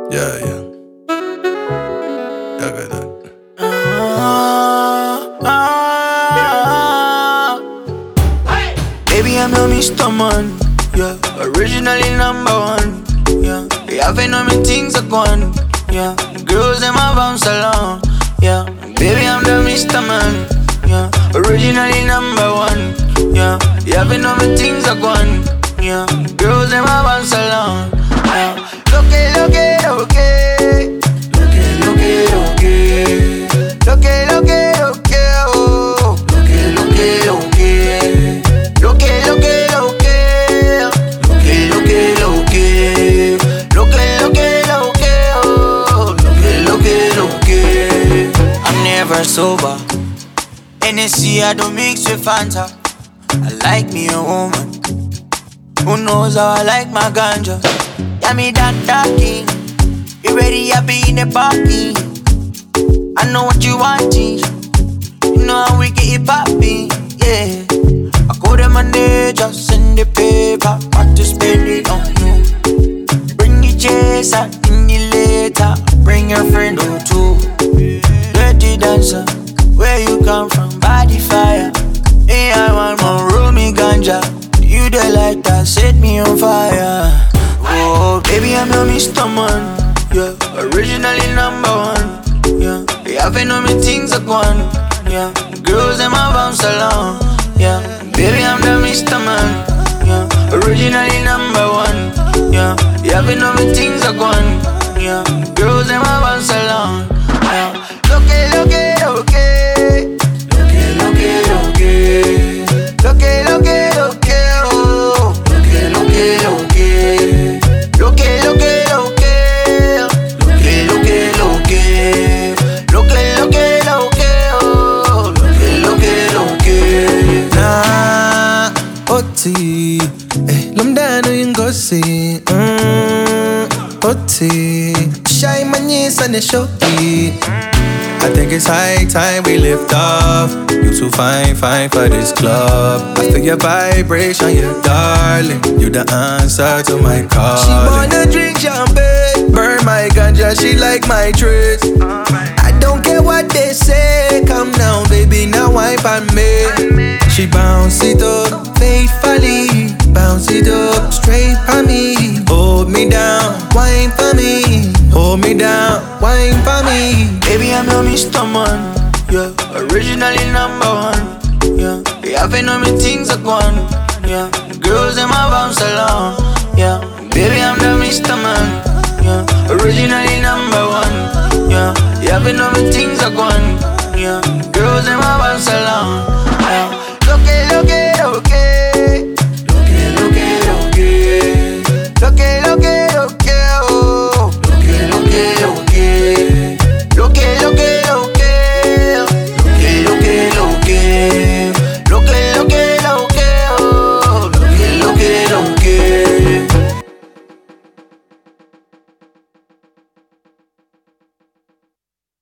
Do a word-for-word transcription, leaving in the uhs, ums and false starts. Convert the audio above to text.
Yeah, yeah. Yeah, got that. Ah, ah. Baby, I'm your Mister Man. Yeah, originally number one. Yeah, you haven't know me things are gone. Yeah, the girls in my bounce along. Yeah, baby, I'm the Mister Man. Yeah, originally number one. Yeah, you haven't know me things are gone. Yeah, the girls in my bounce along. Yeah, look it, look it, okay. Look it, look it, okay. Look it, look it, okay. Oh, look it, look it, okay. Look it, look it, okay. Look it, look it, okay. Look it, look it, okay. Oh, look it, look it, okay. I'm never sober. N S C I don't mix with Fanta. I like me a woman who knows how I like my ganja. Yeah, me that talking. You ready? I be in the party. I know what you want. You know how we get it poppin'. Yeah. I call them Monday, just send the paper. Got to spend it on you. Bring the chase out in the later. Bring your friend or two. Dirty dancer, where you come from? Body fire. Hey, I want more roomy ganja. You the light that set me on fire. Oh, baby, I'm your Mister Man. Yeah, originally number one. Yeah, you haven't know me things are gone. Yeah, the girls in my bounce along. Yeah, baby, I'm the Mister Man. Yeah, originally number one. Yeah, you haven't know me things are gone. Yeah, the girls in my bounce along. Yeah, look it, look it, okay. Look it, look it, okay. Look it, look it, okay. Oh, look it, look it, okay. Look it, look it, okay. Look it, look it, okay. Look it, look it, okay. Oh, look it, look it, okay. Nah, Oti, eh, lumdano yung gosi, mm, Oti, shy manis and the shoki. I think it's high time we lift off. You too fine, fine for this club. I feel your vibration, you darling. You the answer to my call. She wanna drink champagne, burn my ganja, she like my trace. I don't care what they say, come now, baby, now wipe on me. She bounce it up, faithfully, bounce it up, straight for me. Hold me down, wine for me. Hold me down, wine for me. Baby, I'm your Mister Man. Yeah, originally number one. Yeah, you haven't know me things are gone. Yeah, the girls in my bounce along. Yeah, baby, I'm the Mister Man. Yeah, originally number one. Yeah, you haven't know me things are gone. Yeah, the girls in my bounce along.